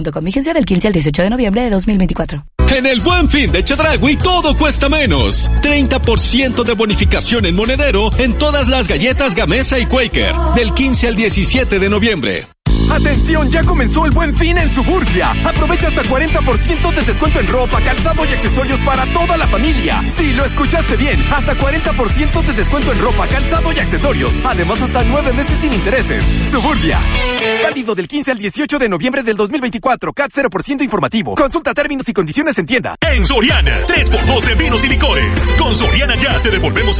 Con vigencia del 15 al 18 de noviembre de 2024. En el Buen Fin de Chedraui todo cuesta menos. 30% de bonificación en monedero en todas las galletas Gamesa y Quaker. Del 15 al 17 de noviembre. ¡Atención! Ya comenzó el Buen Fin en Suburbia. Aprovecha hasta 40% de descuento en ropa, calzado y accesorios para toda la familia. Sí, lo escuchaste bien. Hasta 40% de descuento en ropa, calzado y accesorios. Además, hasta 9 meses sin intereses. Suburbia. Válido del 15 al 18 de noviembre del 2024. CAT 0% informativo. Consulta términos y condiciones en tienda. En Soriana, 3x2 en vinos y licores. Con Soriana ya te devolvemos